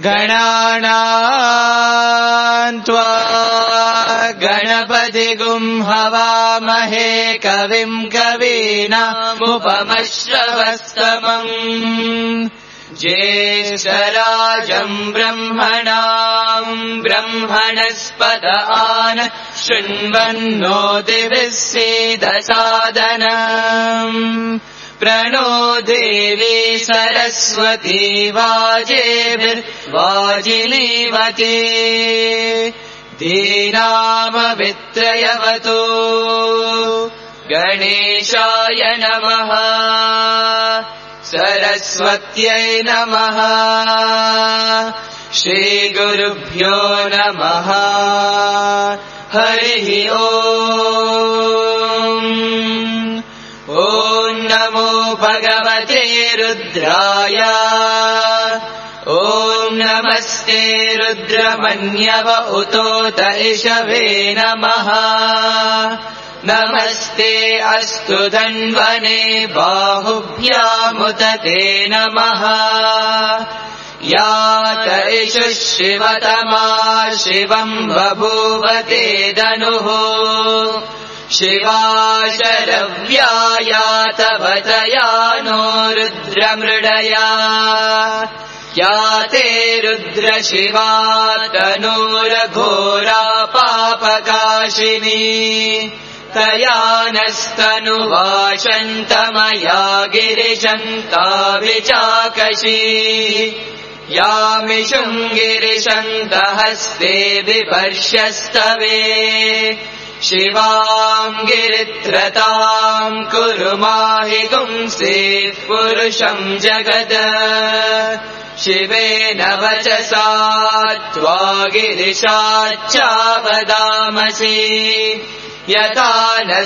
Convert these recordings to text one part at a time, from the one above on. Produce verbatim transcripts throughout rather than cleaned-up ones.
गणानां त्वा गणपतिगुं हवामहे कविं कवीनामुपमश्रवस्तमम् ज्येष्ठराजम् ब्रह्मणाम् ब्रह्मणस्पत आन शृण्वन्नोतिभिः सीदसादनम् प्रणो देवी सरस्वती वाजेभिर्वाजिनीवती धीनामवित्रयवतु गणेशाय नमः सरस्वत्यै नमः श्रीगुरुभ्यो नमः हरिः ओम् ॐ नमो भगवते रुद्राय ॐ नमस्ते रुद्रमन्यव उतोत इषवे नमः नमस्ते अस्तु धन्वने बाहुभ्यामुत ते नमः यात इषु शिवतमा शिवम् बभूवते धनुः शिवा शरव्या यातवतया नो रुद्रमृडया या ते रुद्र शिवा तनूरघोरा पापकाशिनी तया नस्तनुवाशन्तमया गिरिशन्ताभिचाकशी यामिषुम् गिरिशन्तहस्ते बिभर्ष्यस्तवे शिवाम् गिरित्रताम् कुरु माहि पुंसेः पुरुषम् जगद शिवेन वचसा त्वा गिरिशाच्चावदामसि यथा नः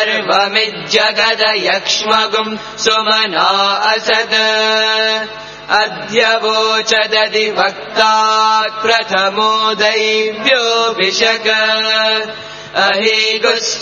सर्वमिज्जगदयक्ष्मगुम् सुमना असद अद्य वोचदधिवक्ता प्रथमो दैव्योऽभिषक अहेगुश्च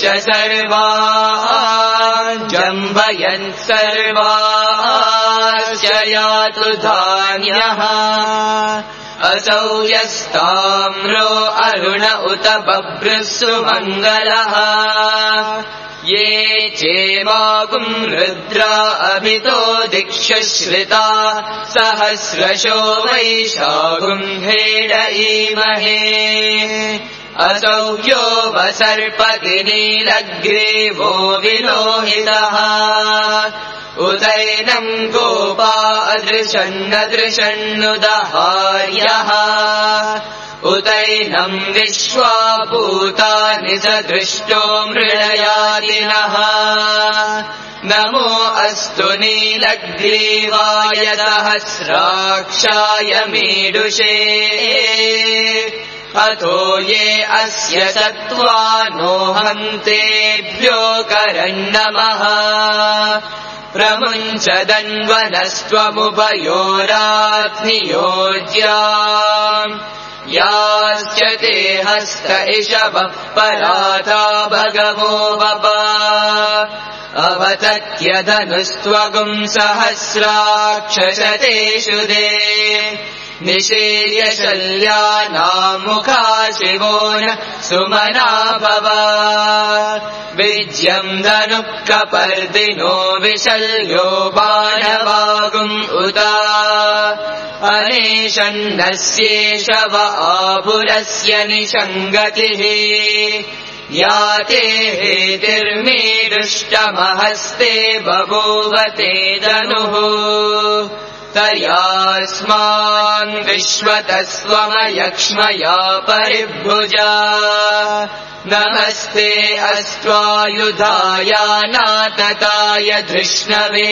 सर्वान् जम्बयन् सर्वाश्च यातु धान्यः असौ यस्ताम्रो अरुण उत बभ्रस्सु मङ्गलः ये चेमागुम् रुद्रा अभितो दिक्षुश्रिता सहस्रशो वैशागुम् हेडयीमहे असौ यो वसर्पति नीलग्रीवो विलोहितः उदैनम् गोपा अदृशन्नदृशन्नुदहार्यः उदैनम् विश्वाभूतानि सदृष्टो मृळयादिनः नमो अस्तु नीलग्रीवाय सहस्राक्षाय मीडुषे अथो ये अस्य सत्त्वानो हन्तेभ्यो करन्नमः प्रमुञ्चदन्वनस्त्वमुभयोरात्नियोज्याम् याश्च ते हस्त इषवः पराता भगवो वपा अवतत्यधनुस्त्वगुम् सहस्राक्षशतेषु दे निषेर्य शल्यानामुखा शिवो न सुमना भव विज्यम् धनुः कपर्दिनो विशल्यो बाणवागुम् उता अनेशन्नस्येष व आभुरस्य निषङ्गतिः याते हेतिर्मीदुष्टमहस्ते बभूवते धनुः तयास्मान् विश्वतस्त्वमयक्ष्मया परिभुजा नमस्ते अस्त्वायुधाय नातताय धृष्णवे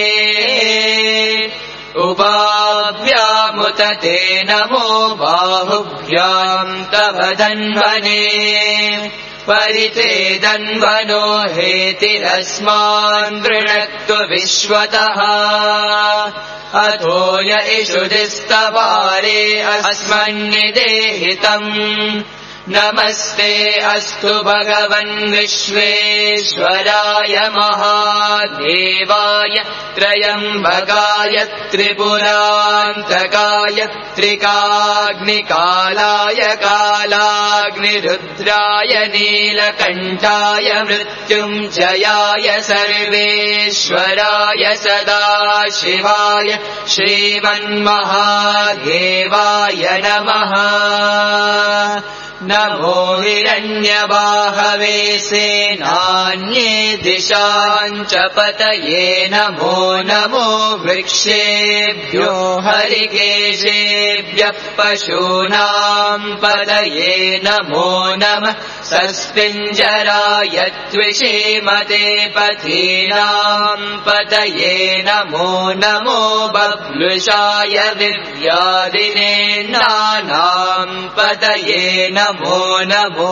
उपाभ्यामुत ते नमो बाहुभ्याम् तव धन्वने परिते धन्वनो हेतिरस्मान् वृणक्तु विश्वतः अथो य इषुधिस्तवारे अस्मन्निदेहितम् नमस्ते अस्तु भगवन् विश्वेश्वराय महादेवाय त्रयम्बकाय त्रिपुरान्तकाय त्रिकाग्निकालाय कालाग्निरुद्राय नीलकण्ठाय मृत्युञ्जयाय सर्वेश्वराय सदाशिवाय श्रीमन्महादेवाय नमः। नमो हिरण्यबाहवे सेनान्ये दिशाञ्च पतये नमो नमो वृक्षेभ्यो हरिकेशेभ्यः पशूनाम् पतये नमो नमः। सस्पिञ्जराय त्विषीमते पथीनाम् पतये नमो नमो बभ्लुषाय विद्यादिनेनानाम् पतये नमो नमो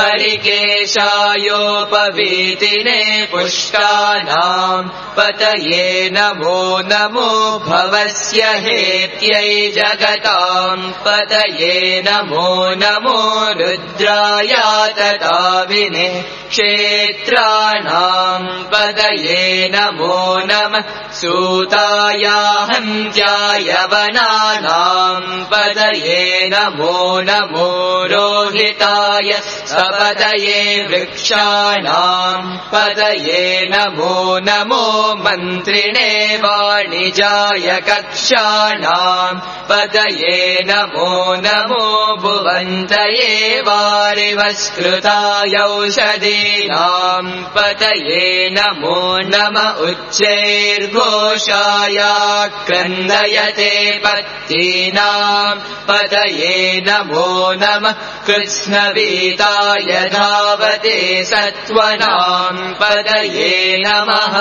हरिकेशायोपवीतिने पुष्टानाम् पतये नमो नमो भवस्य हेत्यै जगताम् पतये नमो नमो रुद्राय तदाविने क्षेत्राणाम् पतये नमो नमः। सूताय हन्त्याय वनानाम् पतये नमो नमो रोहिताय सपतये वृक्षाणाम् पतये नमो नमो मन्त्रिणे वाणिजाय कक्षाणाम् पतये नमो नमो भुवन्तये वारिवस्कृताय औषधीनाम् पतये नमो नम उच्चैर्घोषाय क्रन्दयते पत्तीनाम् पतये नमो नमः। कृत्स्नवीताय धावते सत्त्वनाम् पतये नमः।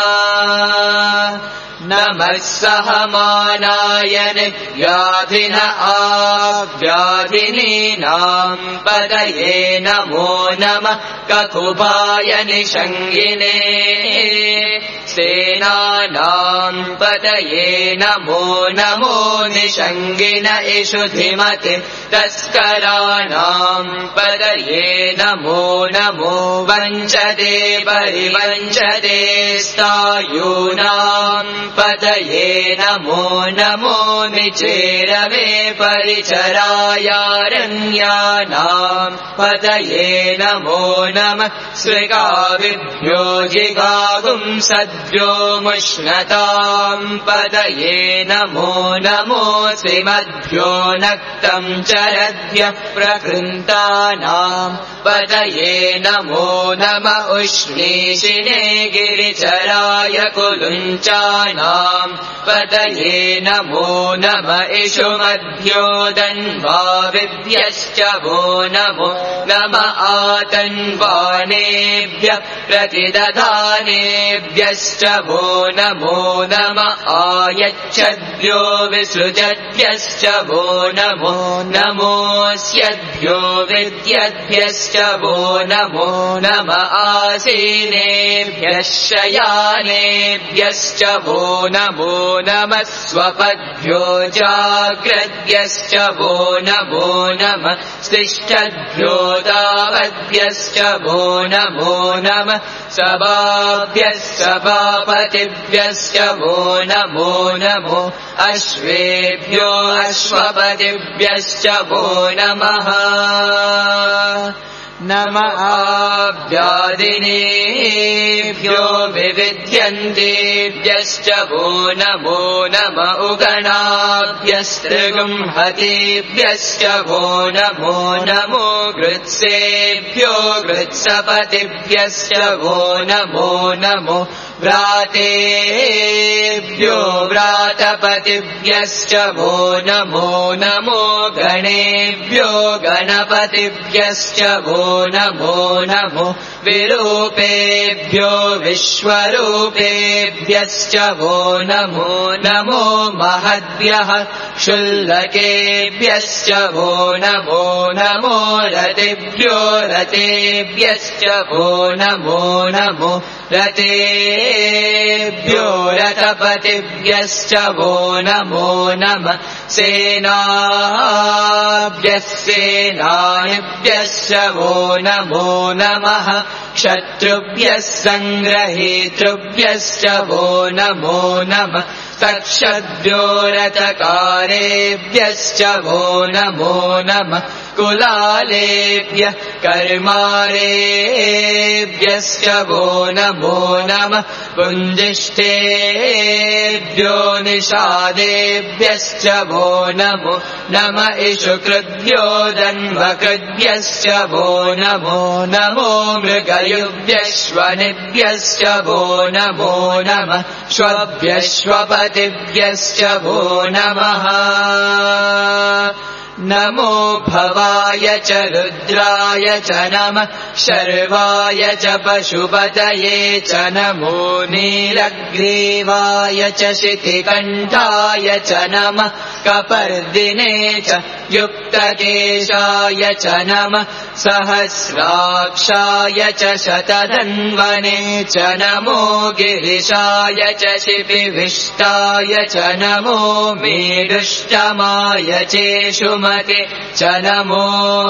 नमः सहमानाय निव्याधिन आव्याधिनीनाम् पतये नमो नमः। ककुभाय निषङ्गिने सेनानाम् पतये नमो नमो निषङ्गिन इषुधिमते तस्कराणाम् पतये नमो नमो वञ्चते परिवञ्चते स्थायूनाम् पतये नमो नमो निचेरवे परिचरायारण्यानाम् पतये नमो नमः। स्विकाविभ्यो जिगागुम् सद्यो मुष्णताम् पतये नमो नमो श्रीमद्भ्यो नक्तम् चरद्भ्यः प्रकृन्तानाम् पतये नमो नम उष्णीषिणे गिरिचराय कुलुञ्चानाम् पतये नमो नम इषुमद्भ्यो दन्वाविभ्यश्च वो नमो नम आतन्वानेभ्यः प्रतिदधानेभ्यश्च वो नमो नम आयच्छद्भ्यो विसृजद्भ्यश्च वो नमो नमोऽस्यद्भ्यो विद्यद्भ्यश्च वो नमो नम आसीनेभ्यः शयानेभ्यश्च वो नमो नमः। स्वपद्भ्यो जाग्रद्भ्यश्च वो नमो नमः। स्तिष्ठद्भ्यो दावद्भ्यश्च वो नमो नमः। सभाभ्यः सभापतिभ्यश्च वो नमो नमो। अश्वेभ्यो अश्वपतिभ्यश्च वो नमः। नम आव्यादिनेभ्यो विविध्यन्तेभ्यश्च वो नमो नम उगणाभ्यस्त्रिगुंहतेभ्यश्च वो नमो नमो। गृत्सेभ्यो गृत्सपतिभ्यश्च वो नमो नमो। व्रातेभ्यो व्रातपतिभ्यश्च वो नमो नमो। गणेभ्यो गणपतिभ्यश्च वो नमो नमो। विरूपेभ्यो विश्वरूपेभ्यश्च वो नमो नमो। महद्भ्यः क्षुल्लकेभ्यश्च वो नमो नमो। रतेभ्यो रतेभ्यश्च वो नमो नमो। रते रथपतिभ्यश्च वो नमो नमः सेनाभ्यः सेनानिभ्यश्च वो नमो नमः क्षत्रुभ्यः सङ्ग्रहीतृभ्यश्च वो नमो नमः सक्षद्भ्यो रथकारेभ्यश्च वो नमो नमः कुलालेभ्यः कर्मारेभ्यश्च वो नमो नमः पुञ्जिष्ठेभ्यो निषादेभ्यश्च वो नमो नमः इषुकृद्भ्यो दन्वकृद्भ्यश्च वो नमो नमो मृगयुभ्यश्वनिभ्यश्च वो नमो नमः श्वभ्यश्वपतिभ्यश्च वो नमः नमो भवाय च रुद्राय च नमः शर्वाय च पशुपतये च नमो नीलग्रीवाय च शितिकण्ठाय च नमः कपर्दिने च युक्तकेशाय च नमः सहस्राक्षाय च शतधन्वने च नमो गिरिशाय च शिपिविष्टाय च नमो मेरुष्टमाय चेषुमते च नमो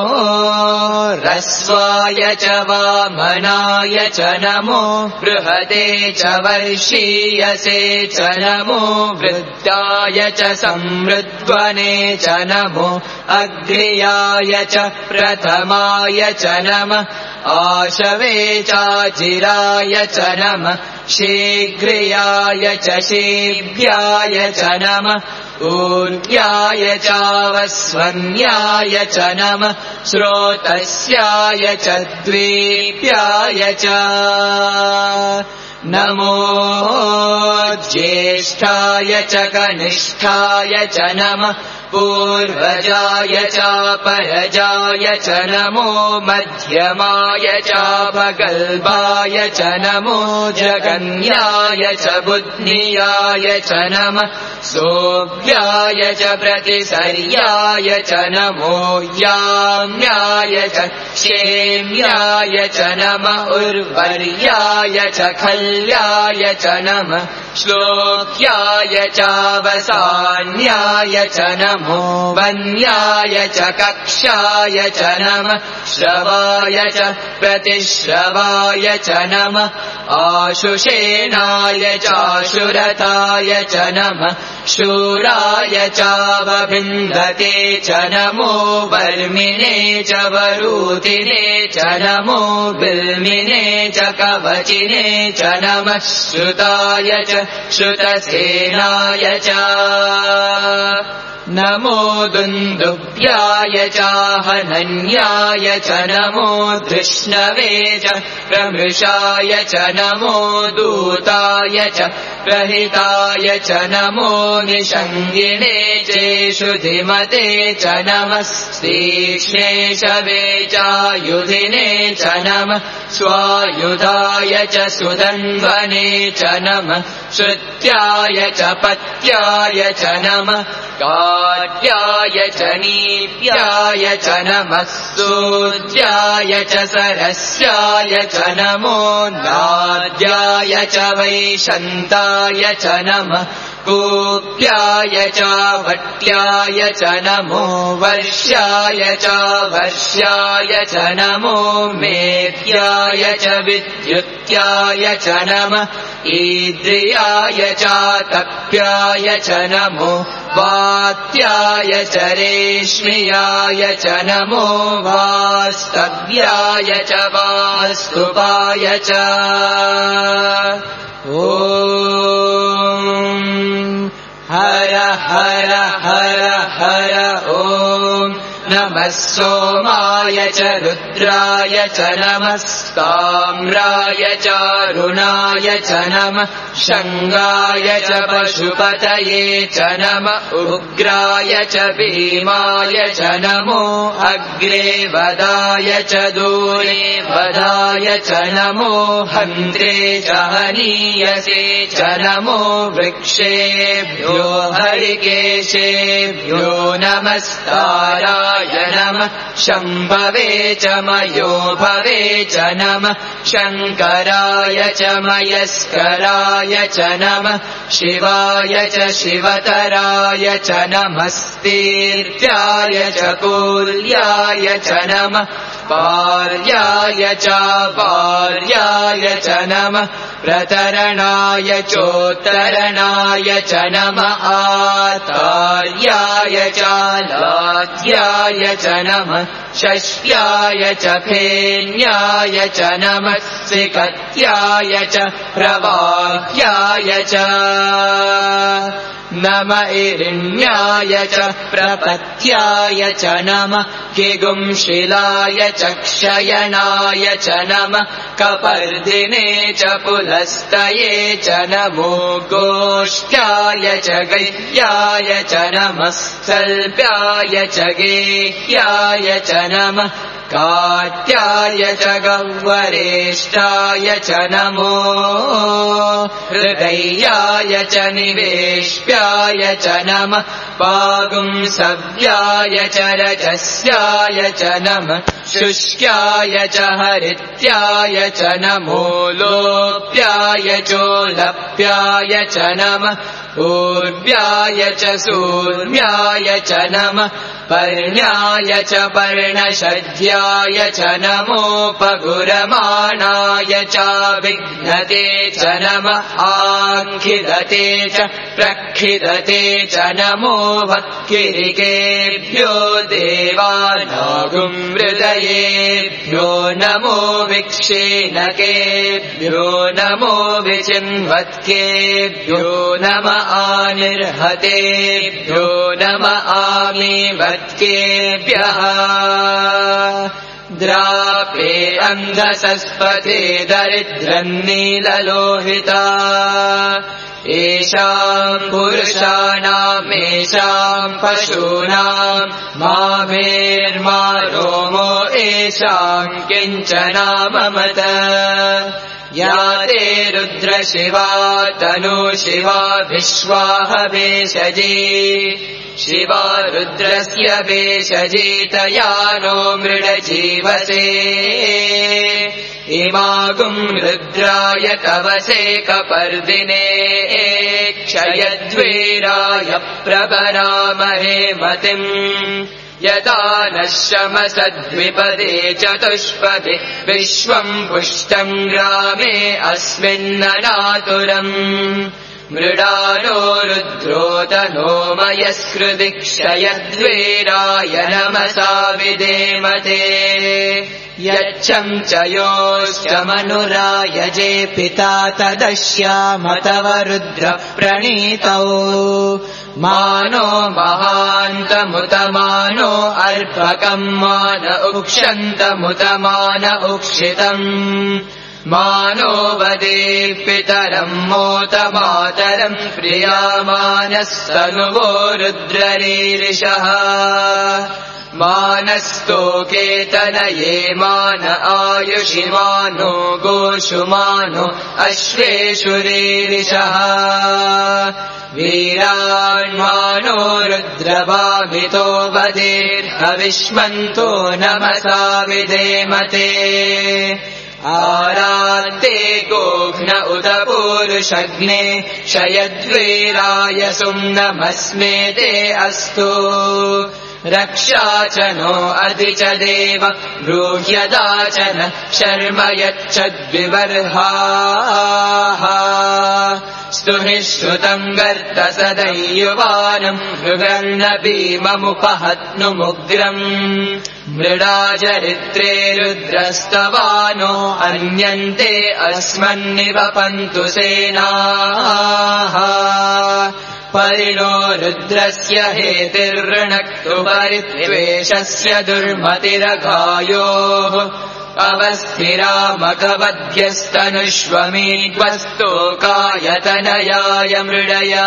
रस्वाय च वामनाय च नमो बृहते च वर्षीयसे च नमो वृद्धाय च समृद्ध्वने च नमो अग्र्याय च प्रथमाय च नमः आशवे चाचिराय च नमः शीघ्रियाय च शीघ्राय च नमः ऊर्ध्याय चावस्वन्याय च नमः स्रोतस्याय च द्वीप्याय च नमो ज्येष्ठाय च कनिष्ठाय च नमः पूर्वजाय चापरजाय च नमो मध्यमाय चापगल्भाय च नमो जगन्याय च बुद्धियाय च नमः सोऽभ्याय च प्रतिसर्याय च नमो याम्याय च क्षेम्याय च नमः उर्वर्याय च खल्याय च नमः श्लोक्याय चावसान्याय च नमो वन्याय च कक्षाय च नमः श्रवाय च प्रतिश्रवाय च नमः आशुषेणाय चाशुरथाय च नमः शूराय चावभिन्दते च नमो वर्मिणे च वरूतिने च नमो बिल्मिने च कवचिने च नमः श्रुताय च श्रुतसेनाय च नमो दुन्दुभ्याय चाहनन्याय च नमो धृष्णवे च प्रमृषाय च नमो दूताय च प्रहिताय च नमो निषङ्गिणे चेषुधिमते च नमः तीक्ष्णेशवे चायुधिने च नमः स्वायुधाय च सुदन्वने च नमः श्रुत्याय च पत्याय च नमः काट्याय च नीप्याय च नमः सूर्याय च सरस्याय च नमो नाद्याय च वैशन्ताय च नमः कूप्याय च वट्याय च नमो वर्ष्याय च वर्ष्याय च नमो मेध्याय च विद्युत्याय च नमः ईद्रियाय च तप्याय च नमो वात्याय च रेश्मियाय च नमो वास्तव्याय च वास्तुपाय च ॐ हर हर हर हर ॐ नमः सोमाय च रुद्राय च नमः ताम्राय च अरुणाय च नमः शङ्गाय च पशुपतये च नमः उग्राय च भीमाय च नमो अग्रे वदाय च दूरे वदाय च नमो हन्त्रे च हनीयसे च नमो वृक्षेभ्यो हरिकेशेभ्यो नमस्ताराय नमः शम्भवे च मयो भवे च नमः शङ्कराय च मयस्कराय च नमः शिवाय च शिवतराय च नमस्तीर्याय च कूल्याय च नमः पार्याय च पार्याय च नमः प्रतरणाय चोत्तरणाय च नमः आतार्याय च लाद्याय च नमः षष्ट्याय च फेन्याय च नमः सिकत्याय च प्रवाह्याय च नम इरिण्याय च प्रपत्याय च नमः किगुंशिलाय च क्षयनाय च नमः कपर्दिने च पुलस्तये च नमो गोष्ठ्याय च गह्याय च नमः सल्प्याय च गेह्याय च नमः कात्याय च गह्वरेष्ठाय च नमो हृदयाय च निवेश्याय च नमः पागुंसव्याय च रजस्याय च नमः शुष्क्याय च हरित्याय च नमो लोप्याय चोलप्याय च नमः ऊर्व्याय च सूर्व्याय च नमः पर्ण्याय च पर्णशद्याय च नमोपगुरमाणाय च विघ्नते च नमः आङ्खिदते च प्रक्षिदते च नमो वक्किरिकेभ्यो देवानागुंहृदयेभ्यो नमो विक्षेणकेभ्यो नमो विचिन्वत्केभ्यो नमः आनिर्हतेभ्यो नमः आमीवत्केभ्यः द्रापे अन्धसस्पथे दरिद्रम् नीललोहिता येषाम् पुरुषाणाम् येषाम् पशूनाम् मामेर्मा रोमो येषाम् किञ्चनाममत या ते रुद्रशिवा तनु शिवा विश्वाह भेषजी शिवा रुद्रस्य भेषजीतया नो मृडजीवसे इमागुम् रुद्राय तवसे कपर्दिने क्षयद्वीराय प्रभरामहे मतिम् यदा नः शमसद्विपदे चतुष्पदे विश्वम् पुष्टम् ग्रामे अस्मिन्ननातुरम् मृडानो रुद्रोदनो मयस्कृति क्षयद्वीराय नमसा विधेमते यच्छम् च योश्चमनुरायजे पिता तदश्याम तव रुद्र प्रणीतौ मानो महान्तमुतमानो अर्भकम् मान उक्षन्तमुतमान उक्षितम् मानो वदे पितरम् मोतमातरम् प्रियामानस्तनुवो रुद्ररीरिषः मानस्तोकेतनये मान आयुषि मानो गोषु मानो अश्वेषु रीरिषः वीरान्मानो रुद्रभावितो वदेर्हविष्मन्तो नमसा विधेमते आरान्ते गोघ्न उत पूरुषग्ने क्षयद्वीराय सुम्नमस्मे ते अस्तु रक्षा च नो अधि च देव ब्रूह्यदा च न शर्म यच्छद्विवर्हाः स्तुहि श्रुतम् गर्त सदैयुवानम् मृगन्न भीममुपहत्नुमुग्रम् मृडाचरित्रे रुद्रस्तवानो अन्यन्ते अस्मन्निवपन्तु सेनाः परिणो रुद्रस्य हेतिर्ऋणक्तु परिद्वेषस्य दुर्मतिरघायोः अवस्थिरामकवध्यस्तनुष्वमीड्वस्तोकायतनयाय मृडया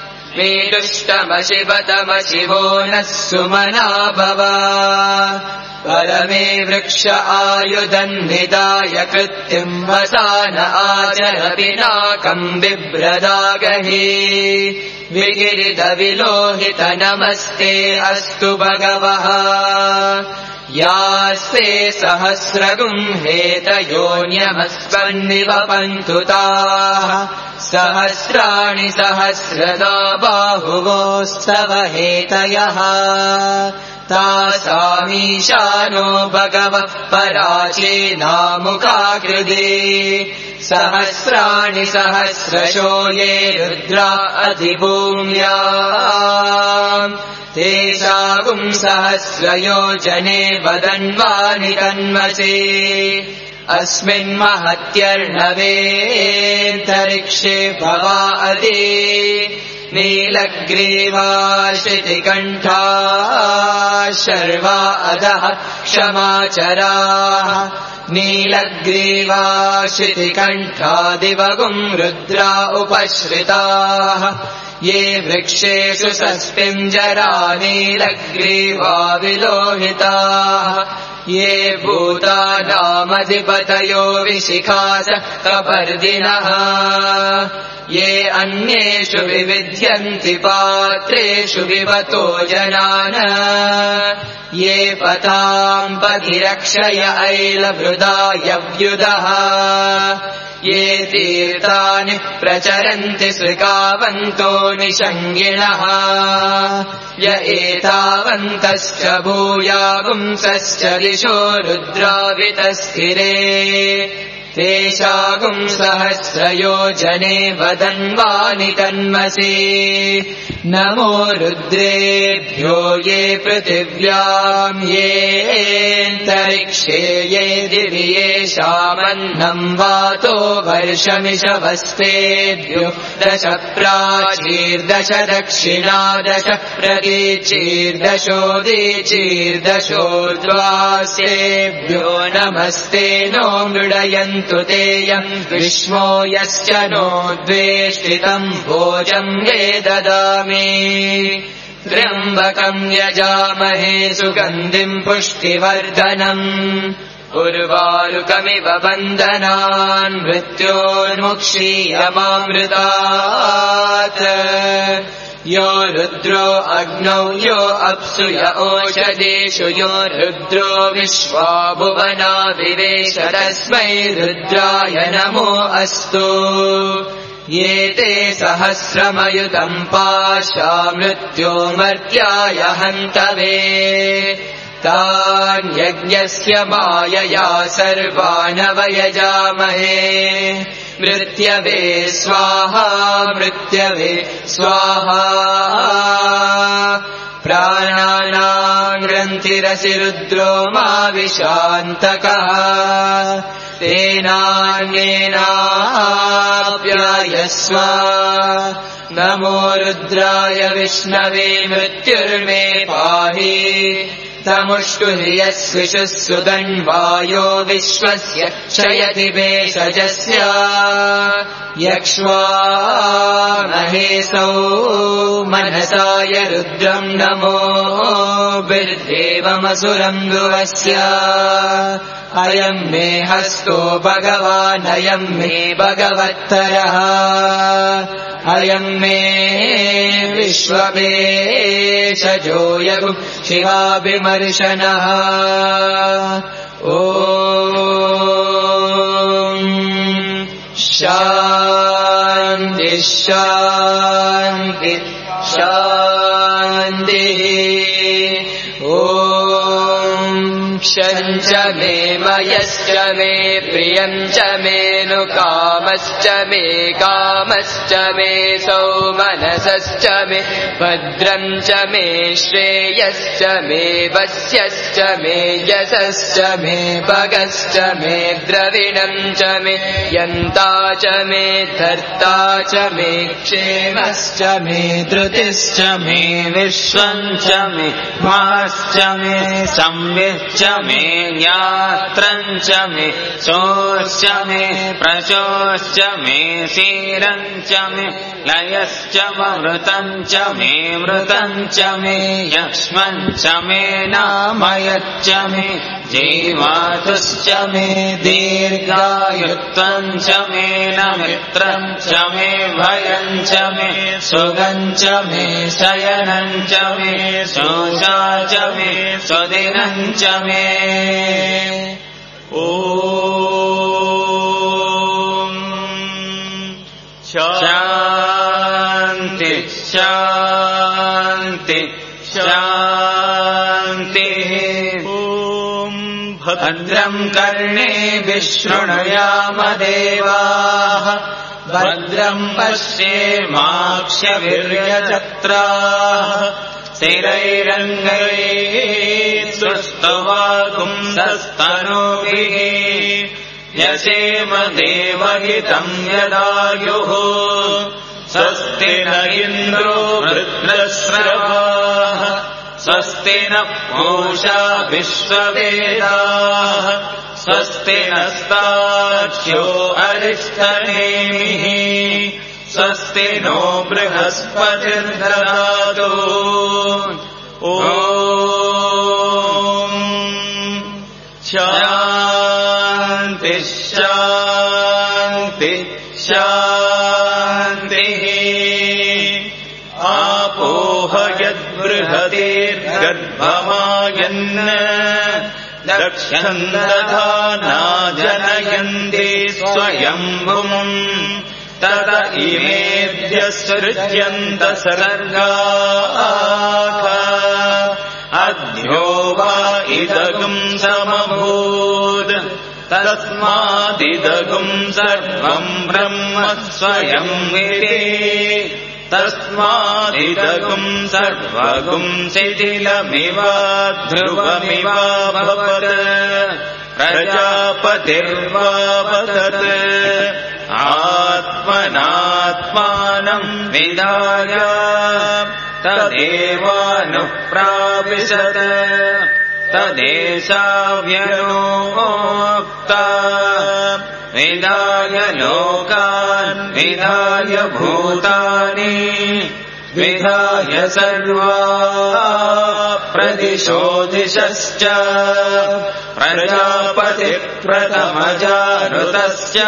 मेरुष्टमशिवतमशिवो नः सुमना भव परमे वृक्ष आयुधन्निदाय कृत्तिम् वसान आचर पिनाकम् बिभ्रदागहि विगिरित विलोहित नमस्ते अस्तु भगवः यास्ते सहस्रगुंहेत योन्यमस्वन्निवपन्तु ताः सहस्राणि सहस्रदा बाहुवोस्तव हेतयः तासामीशानो भगवः पराचेनामुखाकृदे सहस्राणि सहस्रशो ये रुद्रा अधिभूम्या तेषागुम् सहस्रयोजने वदन्वानि तन्मसे अस्मिन्महत्यर्णवेऽन्तरिक्षे भवा अदे नीलग्रीवा श्रुतिकण्ठा शर्वा अधः क्षमाचराः नीलग्रीवा श्रुतिकण्ठा दिवगुम् रुद्रा उपश्रिताः ये वृक्षेषु सस्पिञ्जरा नीलग्रीवा विलोहिताः ये भूतानामधिपतयो विशिखास कपर्दिनः ये अन्येषु विविध्यन्ति पात्रेषु विवतो जनान् ये पताम् पथिरक्षय ऐलभृदायव्युदः ये तीर्थानि प्रचरन्ति सृकावन्तो निषङ्गिणः य एतावन्तश्च भूयागुंसश्च दिशो रुद्रावितस्थिरे तेषागुम् सहस्रयोजने वदन्वानि तन्मसे नमो रुद्रेभ्यो ये पृथिव्याम् येऽन्तरिक्षे ये दिवि येषामन्नम् वातो वर्षमिषवस्तेभ्यो दश प्राचीर्दश दक्षिणा दश प्रतीचीर्दशोदीचीर्दशोर्ध्वास्तेभ्यो नमस्ते नो मृडयन्तु तेयम् विश्वो यश्च नो द्वेष्टितम् भोजम् ये ददामि त्र्यम्बकम् यजामहे सुगन्धिम् पुष्टिवर्धनम् उर्वारुकमिव बन्धनान् मृत्योर्मुक्षीयमामृतात् यो रुद्रो अग्नौ यो अप्सु य ओषधेषु यो रुद्रो विश्वा भुवना विवेश तस्मै रुद्राय नमो अस्तु ये ते सहस्रमयुतम् पाशा मृत्यो मर्त्याय हन्तवे तान् यज्ञस्य मायया सर्वानवयजामहे मृत्यवे स्वाहा मृत्यवे स्वाहा प्राणानाम् ग्रन्थिरसि रुद्रो मा विशान्तकः तेनान्येनाप्यायस्व नमो रुद्राय विष्णवे मृत्युर्मे पाहि तमुष्टुर्यस्विषुः सुगन्वायो विश्वस्य क्षयति भेषजस्य यक्ष्वामहेसौ मनसाय रुद्रम् नमो बिर्देवमसुरम् ध्रुवस्य अयम् मे हस्तो भगवान् अयम् मे भगवत्तरः अयम् मे विश्ववेशजो यगु शिवाभिमर्शनः ॐ शान्ति शान्ति शान्तिः ॐ क्षञ्च मे मयश्च मे प्रियम् च मेऽनुकामश्च मे कामश्च मे सौमनसश्च मे भद्रम् च मे श्रेयश्च मे वस्यश्च मे यशश्च मे भगश्च मे द्रविणम् च मे यन्ता च मे धर्ता च मे क्षेमश्च मे धृतिश्च मे विश्वम् च मे भाश्च मे संविच्च मे ज्ञात्र अमृतञ्च मे शोश्च मे प्रशोश्च मे शीरञ्च मे लयश्च ममृतञ्च मे मृतञ्च मे यक्ष्मञ्च मे नामयच्च मे जीवातुश्च मे दीर्घायुत्वञ्च मे नमित्रञ्च मे भयञ्च मे सुगञ्च मे शयनञ्च मे शोषा च मे स्वदिनञ्च मे ॐ शान्ति शान्ति शान्तिः भद्रम् कर्णेभिः शृणुयाम देवाः भद्रम् पश्येमाक्षभिर्यजत्राः स्थिरैरङ्गैः सुष्ठुवागुंसस्तनूभिः यशेम देवहितम् यदायुः स्वस्ति न इन्द्रो वृत्रस्रवाः स्वस्ति नः पूषा विश्ववेदाः स्वस्ति नस्तार्क्ष्यो अरिष्ठनेमिः स्वस्ति नो बृहस्पतिर्दधातु ॐ शान्ति शान्ति शान्तिः आपोह यद्बृहतीर्गर्भमायन् दक्षन्दधाना जनयन्ति स्वयम्भुम् तत इमेभ्यः सृज्यन्त सर्गाः अद्यो वा इदगुम् समभूत् तस्मादिदगुम् सर्वम् ब्रह्म स्वयम् विदे तस्मादिदगुम् सर्वगुम् शिथिलमिव ध्रुवमिवाभवत् प्रजापतिर्वा वदत् आत्मनात्मानम् विदाय तदेवानुप्राविशत् तदेशाव्यनोक्ता विदाय लोकान् विदाय भूतानि विधाय सर्वा प्रदिशो दिशश्च प्रजापतिप्रथमजारुतस्य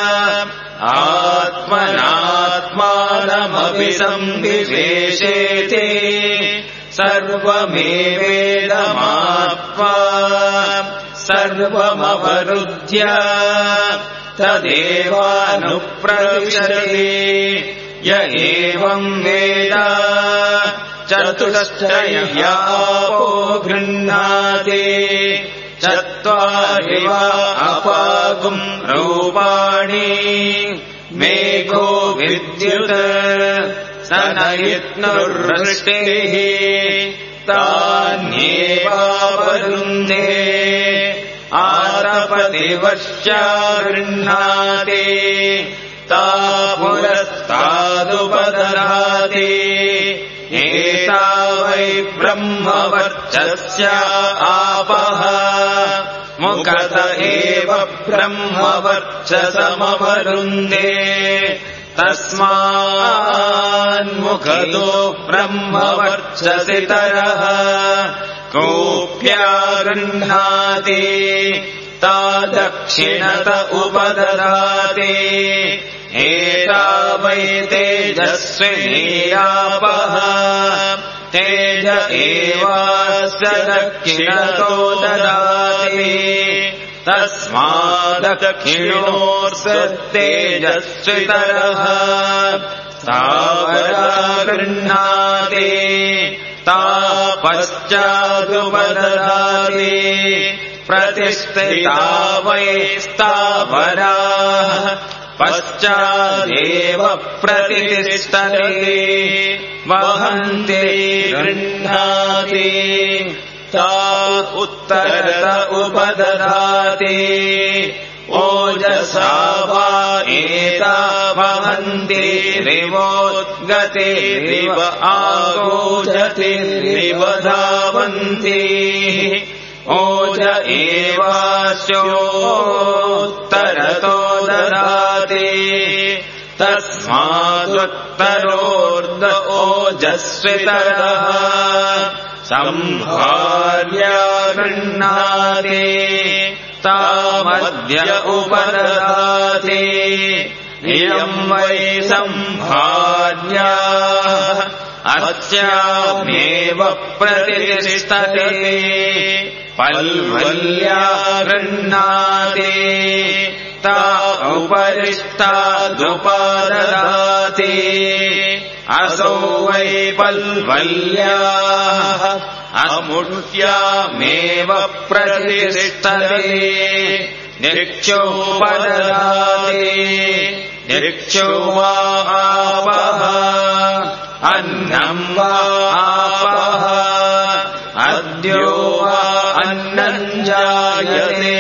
आत्मनात्मानमपि संविवेशेति सर्वमेवेदमाप्त्वा सर्वमवरुध्य तदेवानुप्रविशति य एवम् वेद चतुष्टयापो गृह्णाति चत्वारि वा अपागुम् रूपाणि मेघो विद्युत् सनयित्नुर्वृष्टिः तान्येवावरुन्धे आतपदिवश्चा गृह्णाति ता पुरस्तादुपदधाति एता वै ब्रह्मवर्चस्य आपः मुखत एव ब्रह्मवर्चसमवरुन्धे तस्मान्मुखतो ब्रह्मवर्चसितरः कोऽप्या गृह्णाति ता दक्षिणत उपदधाति एता वै तेजस्विनीरापः तेज एवास्य दक्षिणतो ददाति तस्मादक्षिणोऽर्तेजस्वितरः स्थावरा गृह्णाति ता पश्चादुपदधाति प्रतिष्ठिता वै स्थावराः पश्चादेव प्रतिष्ठते वहन्ति गृह्णाति ता उत्तरत उपदधाति ओजसा वा एता वहन्ति रिवोद्गतिरिव आगोजतिरिव धावन्ति ओज एवास्योत्तरतो ददाति तस्मादुत्तरोर्ध ओजस्वितरः सम्भार्य गृह्णाति तामद्य उपददाति इयं वै सम्भार्या अस्यामेव प्रतिष्ठते पल्वल्या गृह्णाति ता उपरिष्टादुपददाति असौ वै पल्वल्याः अमुष्यामेव प्रतिष्ठते निक्षोपददाति निक्षो वा आपः अन्नं वा आपः अद्यो वा अन्नं जायते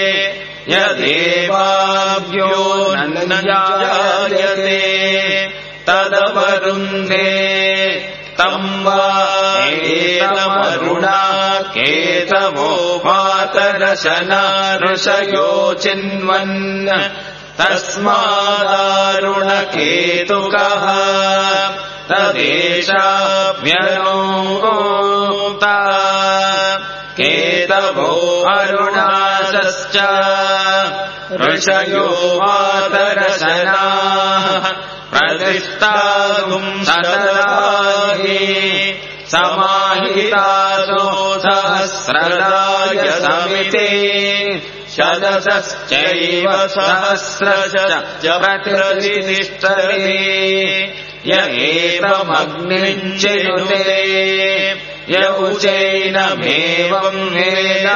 यदेवाभ्यो न जायते तदवरुन्धे तं वा एतमरुणा केतवो मातरशना ऋषयो चिन्वन् तस्मादारुणकेतुकः तदेशाभ्यनोता केतवो अरुणासश्च ऋषयो मातरशनाः प्रतिष्ठातुम् सददाहि समाहितासो सहस्रदाय समिते शतश्चैव सहस्रश्च प्रतिष्ठते य एतमग्निञ्चिनुते य उचैनमेवम् वेद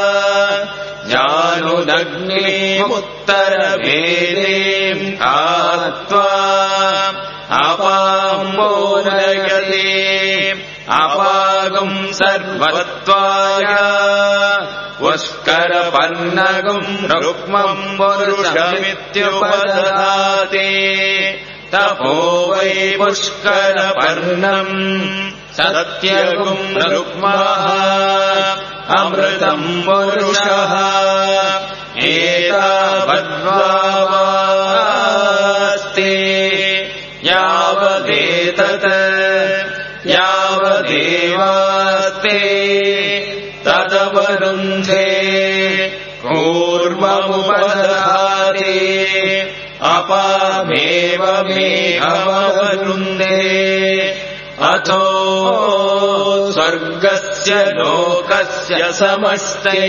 जानुदग्निमुत्तरवेदीम् खात्वा अपाम्बोदयते अपागम् सर्वत्वाय पुष्करपर्णगम् रुक्मम् पुरुषमित्युपददाति तपो वै पुष्करपर्णम् सत्यगुम् रुक्मः अमृतम् पुरुषः एतावद्वास्ति यावदेतत् यावदेवास्ते तदवरुन्धे पूर्वमुपददाति अपामेव मेघमवरुन्धे अथो स्वर्गस्य लोकस्य समस्तै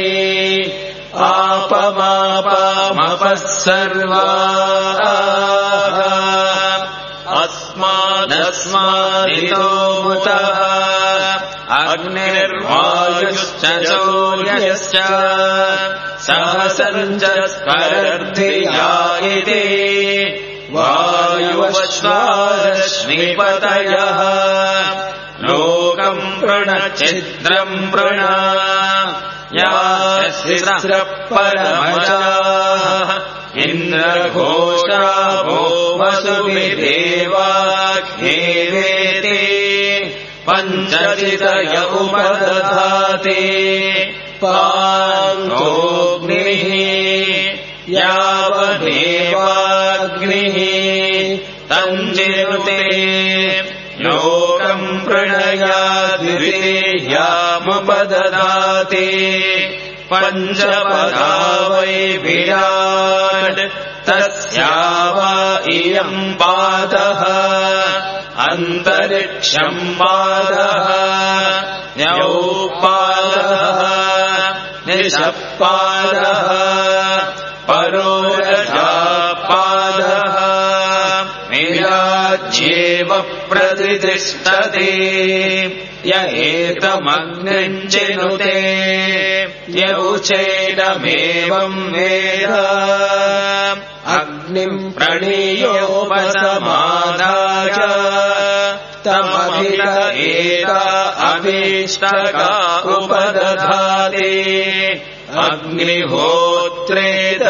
आपमापामपः सर्वाः अस्मादस्मादितो मुतः अग्निर्वायुश्च सूर्यश्च सहसञ्च स्परर्धिया इति वायुवश्वारश्मिपतयः लोकम् प्रणच्छिद्रम् प्रण यास्रपरमजाः इन्द्रघोषा भो वसुभिदेवाख्येवेति पञ्चचितय उपदधाति पान्तोऽग्निः यावदेवाग्निः तञ्चिनुते लोकम् प्रणयाद्वितीयामुपददाति पञ्चपदा वै विराट् तस्या वा इयम् पादः अन्तरिक्षम् पादः न्यौपादः निशपादः परोरजापादः विराज्येव प्रतिष्ठते य एतमग्निञ्चिनुते य उचैनमेवम् वेद अग्निम् प्रणीयोपसमादाय तमभित एत अभीष्टका उपदधाति अग्निहोत्रे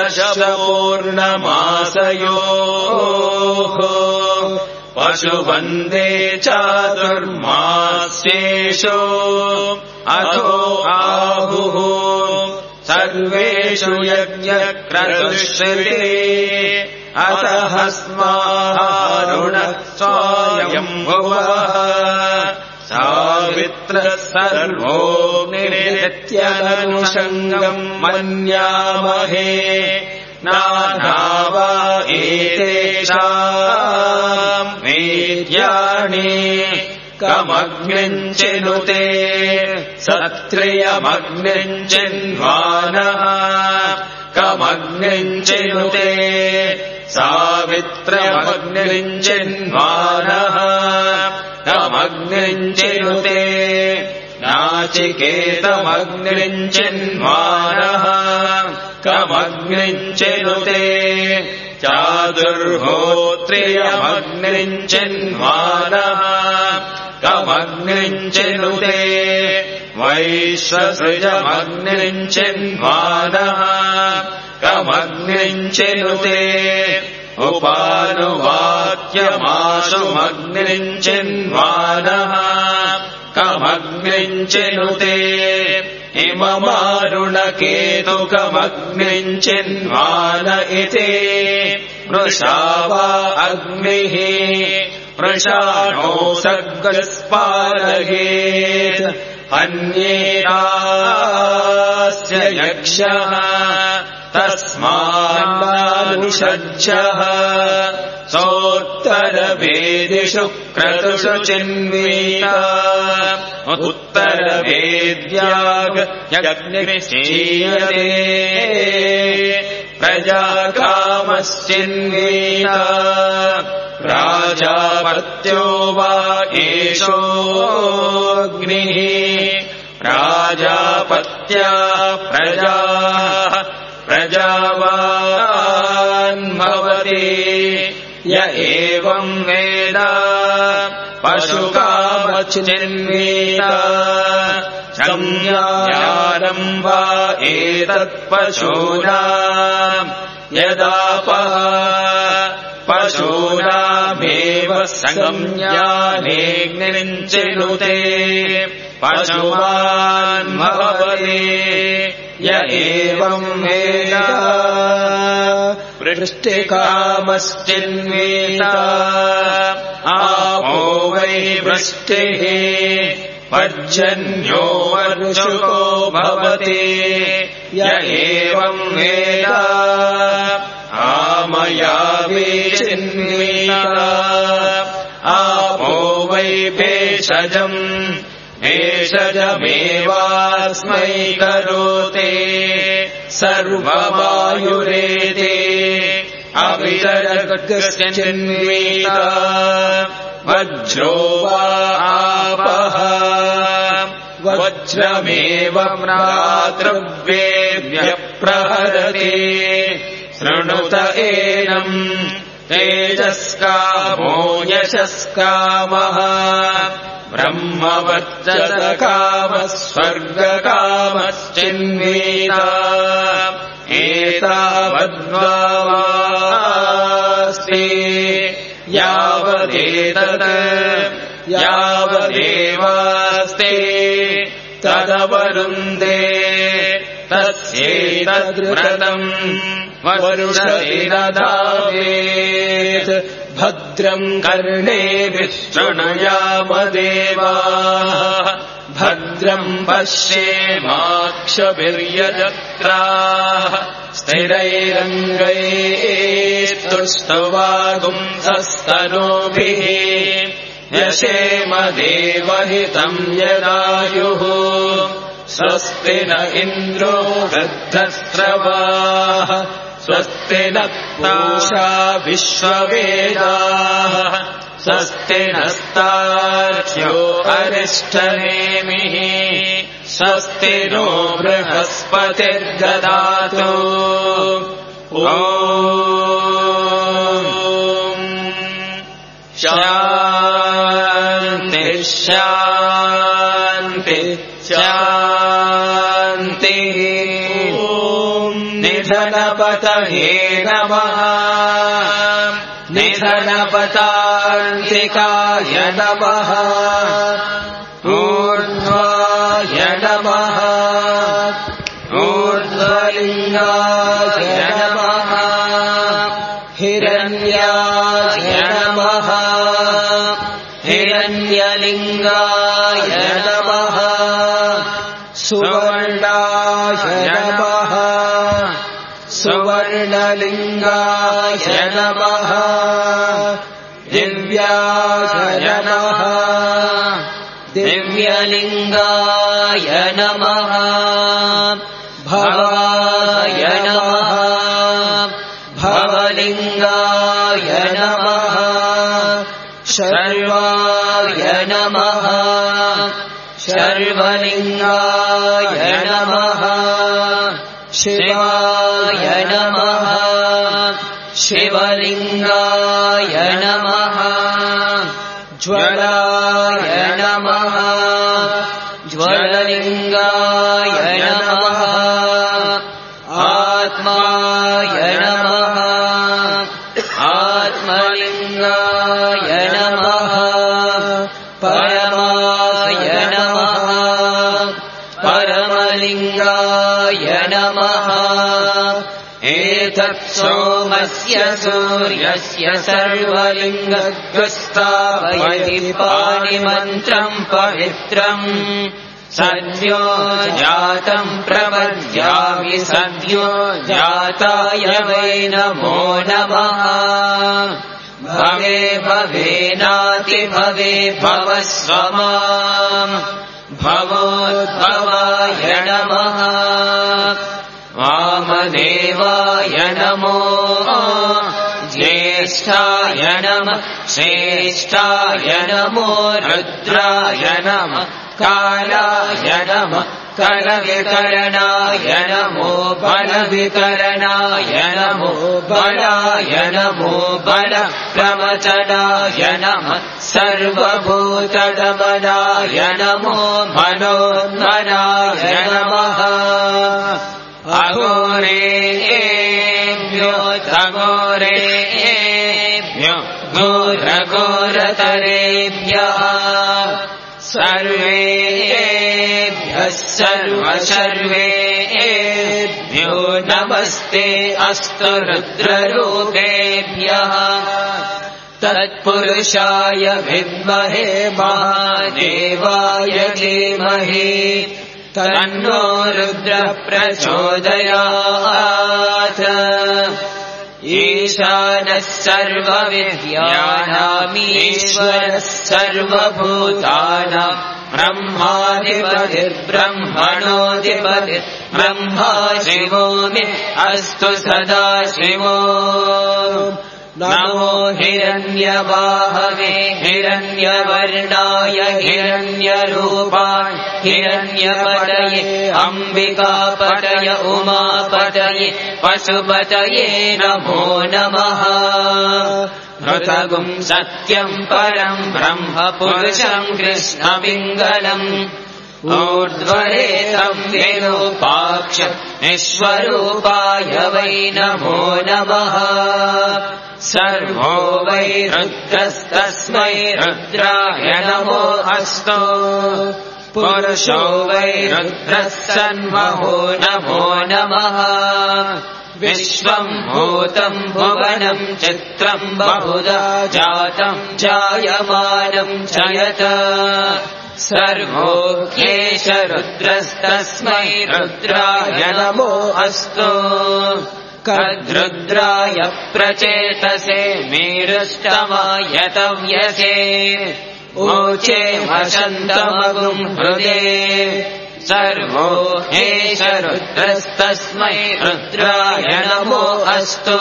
दशपूर्णमासयोः पशुवन्दे चातुर्मास्येषु अथो आहुः सर्वेषु यज्ञक्रतुश्रुते अतः स्मारुणः स्वायम्भुवः सावित्रः सर्वोऽग्निरित्यननुषङ्गम् मन्यामहे नानावा एतेषाम् वेद्यानि कमग्निञ्चिनुते सत्रियमग्निञ्चिन्वानः कमग्निञ्चिनुते सावित्रमग्निञ्चिन्वानः कमग्निञ्चिनुते नाचिकेतमग्निञ्चिन्वानः कमग्निञ्चिनुते चातुर्होत्रियमग्निञ्चिन्वानः कमग्निञ्चिनुते वैश्वसृजमग्निञ्चिन्वानः कमग्निञ्चिनुते उपानुवाक्यमाशुमग्निञ्चिन्वानः कमग्निञ्चिनुते इममारुणकेतुकमग्निञ्चिन्वान इति वृषावा अग्निः वृषाणो सर्गस्पालयेत् हन्येतास्य यक्षः तस्मान्नानुषज्यः सोत्तरवेदिषु क्रतुषु चिन्वीत उत्तरवेद्याग यज्ञश्चीयते प्रजाकामश्चिन्वीत प्राजापत्यो वा एषोऽग्निः प्राजापत्या प्रजाः प्रजावान् भवति य एवम् वेद पशुकामचिन्वीत संज्ञानम् वा एतत्पशूनाम् यदापः पशूनामेव संज्ञानेऽग्निञ्चिनुते पशुमान् भवति य एवम् वेद वृष्टिकामश्चिन्वीत आपो वै वृष्टिः पर्जन्यो वर्षुको भवति य एवम् वेद आमयावे चिन्वीत आपो वै भेषजम् भेषजमेवास्मै करोते सर्ववायुरेते अविरर्गश्चिन्वीत वज्रो वा आपः वज्रमेव प्रातृव्येभ्यः प्रहरते शृणुत एनम् तेजस्कामो यशस्कामः ब्रह्मवर्चसकामः स्वर्गकामश्चिन्वीत एतावद्वास्ति यावदेतत् यावदेवास्ति तदवरुन्धे तस्यैतद्व्रतम् वरुषेण धावेत् भद्रम् कर्णेभिः शृणुयामदेवाः भद्रम् पश्येमाक्षभिर्यजत्राः स्थिरैरङ्गैस्तुष्टुवागुंसस्तनूभिः यशेम देवहितम् यदायुः स्वस्ति न इन्द्रो वृद्धस्रवाः स्वस्ति न पूषा विश्ववेदाः स्वस्ति नस्तार्क्ष्यो अरिष्ठनेमिः स्वस्ति नो बृहस्पतिर्ददातु ॐ शान्ति शान्ति शान्तिः निधनपतये नमः निधनपतान्तिकाय नमः ऊर्ध्वाय हिरण्याय नमः हिरण्यलिङ्गाय नमः सुवर्णाय नमः सुवर्णलिङ्गाय नमः दिव्याय नमः दिव्यलिङ्गाय नमः भवाय नमः भवलिङ्गाय नमः शर्वाय नमः शर्वलिङ्गाय नमः शिवाय नमः शिवलिङ्गाय नमः ज्वलाय नमः ज्वललिङ्गाय नमः आत्माय नमः आत्मलिङ्गाय नमः परमाय नमः परमलिङ्गाय नमः एतत् सोमस्य सूर्यस्य सर्वलिङ्गद्वस्तावयति पाणिमन्त्रम् पवित्रम् सद्यो जातम् प्रपद्यामि सद्यो जाताय वै नमो नमः भवे भवेनाति भवे भवस्व माम् भवोद्भवाय नमः वामदेवाय नमो ज्येष्ठाय नमः श्रेष्ठाय नमो रुद्राय नमः कालाय नमः कलविकरणाय नमो बलविकरणाय नमो बलाय नमो बलप्रवचनाय नमः सर्वभूतदमनाय नमो मनोन्मनाय नमः अघोरेभ्यो तघोरेभ्यो घोरघोरतरेभ्यः सर्वेभ्यः सर्वशर्वेभ्यो नमस्ते अस्तु रुद्ररूपेभ्यः तत्पुरुषाय विद्महे महादेवाय धीमहि तन्नो रुद्रः प्रचोदयात् ईशानः सर्वविद्यानामीश्वरः सर्वभूतानां ब्रह्माधिपतिर्ब्रह्मणोऽधिपतिः ब्रह्मा शिवो मे अस्तु सदा शिवो नमो हिरण्यबाहवे हिरण्यवर्णाय हिरण्यरूपाय हिरण्यपतये अम्बिकापतय उमापतये पशुपतये नमो नमः ऋतगुं सत्यं परं ब्रह्म पुरुषं कृष्णपिङ्गलम् ऊर्ध्वरेतं विरूपाक्ष विश्वरूपाय वै नमो नमः सर्वो वै रुद्रस्तस्मै रुद्राय नमो अस्तु पुरुषो वै रुद्रः सन्महो नमो नमः विश्वं भूतं भुवनं चित्रं बहुधा जातं जायमानं च यत् सर्वो ह्येष रुद्रस्तस्मै रुद्राय नमो अस्तु कद्रुद्राय प्रचेतसे मेरुष्टमायतव्यसे ऊचे वसन्तमगुं हृदे सर्वो ह्येष रुद्रस्तस्मै रुद्राय नमो अस्तु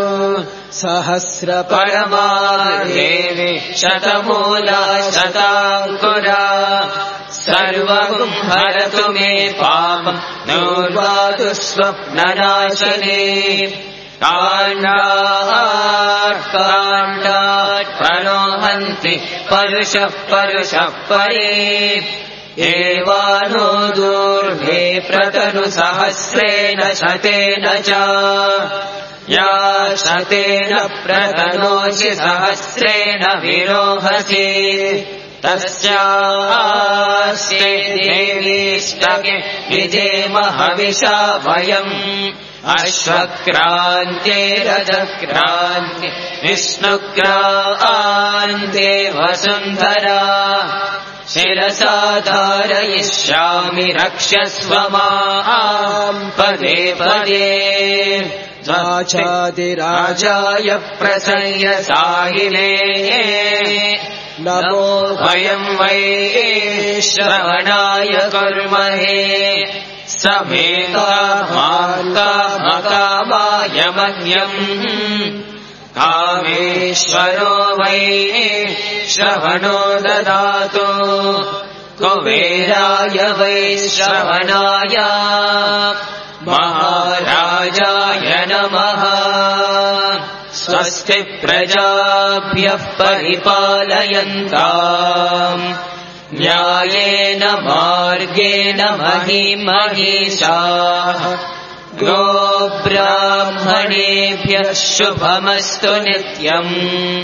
सहस्रपरमा देवी शतमूला शताङ्कुरा सर्वं हरतु मे पापं नूर्वातु स्वप्ननाशने काण्डात् काण्डात् प्रणोहन्ति परुषः परुषः परे एवानो दूर्भे प्रतनु सहस्रेण शतेन च या शतेन प्रतनोषि सहस्रेण विरोहसि तस्यास्ते देवीष्टके विजेम हविषा वयम् अश्वक्रान्ते रथक्रान्ते विष्णुक्रान्ते वसुन्धरा शिरसा धारयिष्यामि रक्षस्व माम् पदे पदे वाचादिराजाय प्रसह्य साहिले नमो वयम् वै श्रवणाय कुर्महे समेकामाकामकामाय मह्यम् कामेश्वरो वै श्रवणो ददातु कुबेराय वै श्रवणाय महाराजाय नमः स्वस्ति प्रजाभ्यः परिपालयन्ताम् न्यायेन मार्गेण महीमहीषाः गोब्राह्मणेभ्यः शुभमस्तु नित्यम्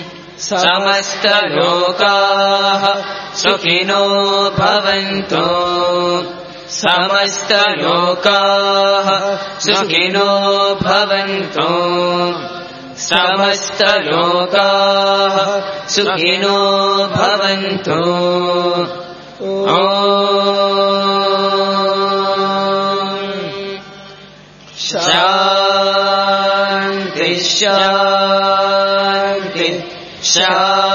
समस्तलोकाः सुखिनो भवन्तु समस्तलोकाः सुखिनो भवन्तु समस्तलोकाः सुखिनो भवन्तु ॐ शान्ति शान्ति शान्ति